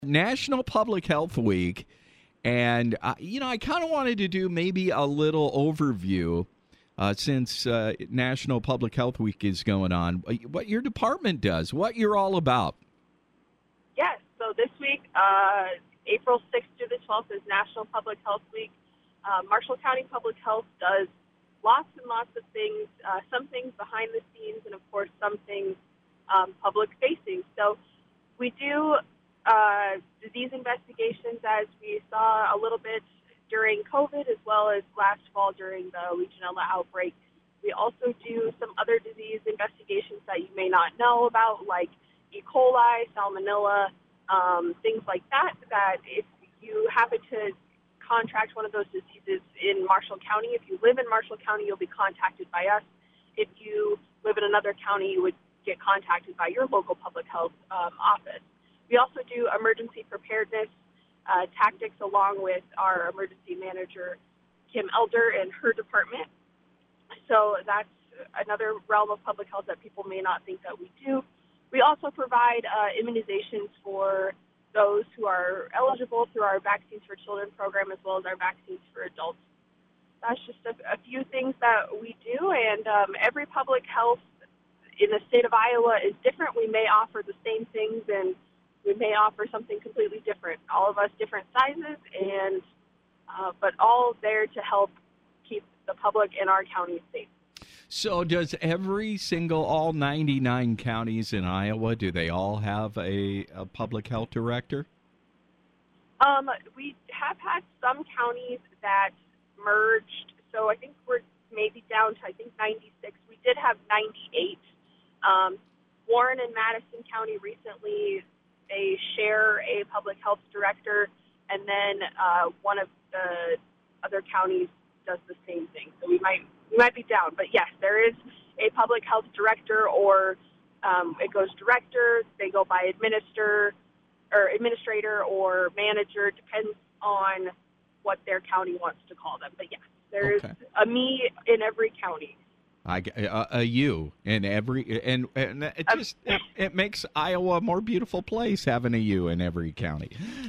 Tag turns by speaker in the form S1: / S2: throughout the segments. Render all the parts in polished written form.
S1: National Public Health Week, and I kind of wanted to do maybe a little overview since National Public Health Week is going on. What your department does, what you're all about.
S2: Yes. So this week, April 6th through the 12th, is National Public Health Week. Marshall County Public Health does lots and lots of things. Some things behind the scenes, and of course, some things public facing. So we do disease investigations, as we saw a little bit during COVID, as well as last fall during the Legionella outbreak. We also do some other disease investigations that you may not know about, like E. coli, salmonella, things like that, that if you happen to contract one of those diseases in Marshall County, if you live in Marshall County, you'll be contacted by us. If you live in another county, you would get contacted by your local public health office. We also do emergency preparedness tactics along with our emergency manager, Kim Elder, and her department. So that's another realm of public health that people may not think that we do. We also provide immunizations for those who are eligible through our Vaccines for Children program, as well as our Vaccines for Adults. That's just a few things that we do, and every public health in the state of Iowa is different. We may offer the same things, and we may offer something completely different. All of us different sizes, and but all there to help keep the public in our county safe.
S1: So does all 99 counties in Iowa, do they all have a public health director?
S2: We have had some counties that merged, so I think we're maybe down to, 96. We did have 98. Warren and Madison County recently, they share a public health director, and then one of the other counties does the same thing. So we might be down, but yes, there is a public health director, or it goes director. They go by administrator or manager, depends on what their county wants to call them. But yes, there is a me in every county.
S1: A you in every, and it just it makes Iowa a more beautiful place having a you in every county.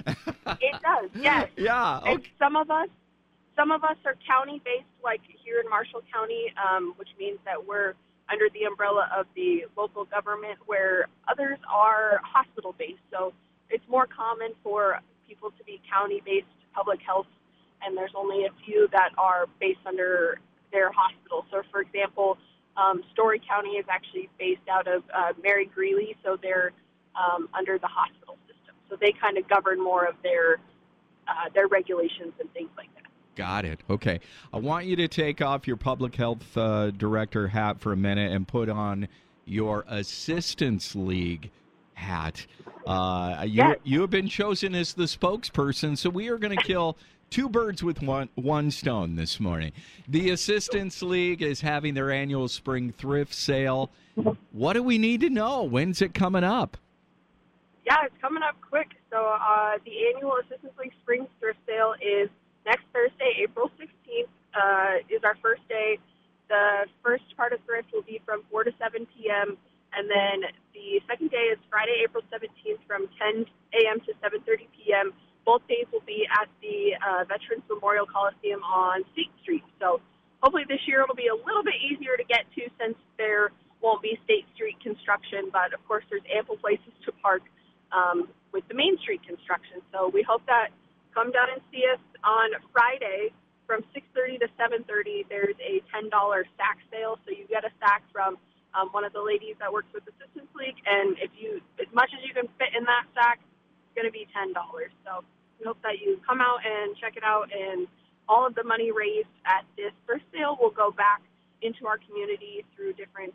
S2: It does, yes.
S1: Yeah. Okay.
S2: And some of us are county-based, like here in Marshall County, which means that we're under the umbrella of the local government, where others are hospital-based. So it's more common for people to be county-based public health, and there's only a few that are based under their hospital. So, for example, Story County is actually based out of Mary Greeley, so they're under the hospital system. So they kind of govern more of their regulations and things like that.
S1: Got it. Okay. I want you to take off your public health director hat for a minute and put on your Assistance League hat.
S2: Yes.
S1: You have been chosen as the spokesperson, so we are going to kill two birds with one stone this morning. The Assistance League is having their annual spring thrift sale. What do we need to know? When's it coming up?
S2: Yeah, it's coming up quick. So the annual Assistance League spring thrift sale is next Thursday, April 16th, is our first day. The first part of thrift will be from 4 to 7 p.m., and then the second day is Friday, April 17th from 10 a.m. to 7:30 p.m. Both days will be at the Veterans Memorial Coliseum on State Street. So hopefully this year it'll be a little bit easier to get to, since there won't be State Street construction, but of course there's ample places to park with the Main Street construction. So we hope that come down and see us on Friday from 6:30 to 7:30. There's a $10 sack sale, so you get a sack from one of the ladies that works with Assistance League, and as much as you can fit in that sack, it's going to be $10. So we hope that you come out and check it out, and all of the money raised at this first sale will go back into our community through different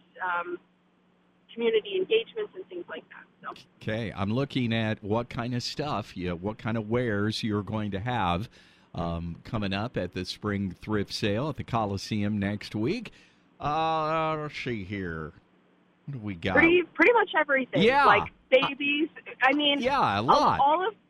S2: community engagements and things like that. So.
S1: Okay, I'm looking at what kind of stuff, what kind of wares you're going to have coming up at the spring thrift sale at the Coliseum next week. Let's see here. What do we got?
S2: Pretty much everything.
S1: Yeah.
S2: Like babies.
S1: Yeah, a lot.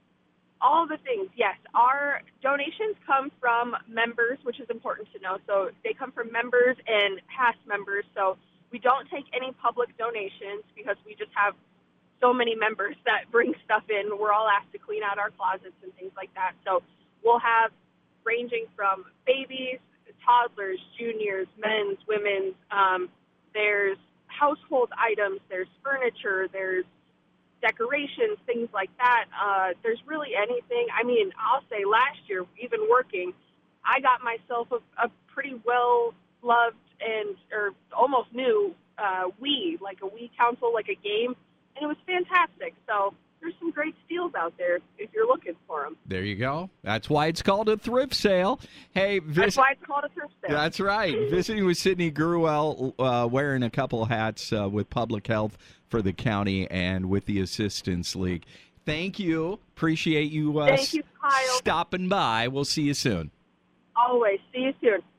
S2: All of the things, yes. Our donations come from members, which is important to know. So they come from members and past members. So we don't take any public donations because we just have so many members that bring stuff in. We're all asked to clean out our closets and things like that. So we'll have ranging from babies, toddlers, juniors, men's, women's. There's household items. There's furniture. There's decorations, things like that. There's really anything. I mean, I'll say last year, even working, I got myself a pretty well-loved or almost new Wii, like a Wii console, like a game, and it was fantastic. So there's some great steals out there if you're looking for them.
S1: There you go. That's why it's called a thrift sale. Hey,
S2: that's why it's called a thrift sale.
S1: That's right. Visiting with Sydney Gruel, wearing a couple hats with Public Health for the county and with the Assistance League. Thank you. Appreciate you,
S2: Thank you, Kyle.
S1: stopping by. We'll see you soon.
S2: Always. See you soon.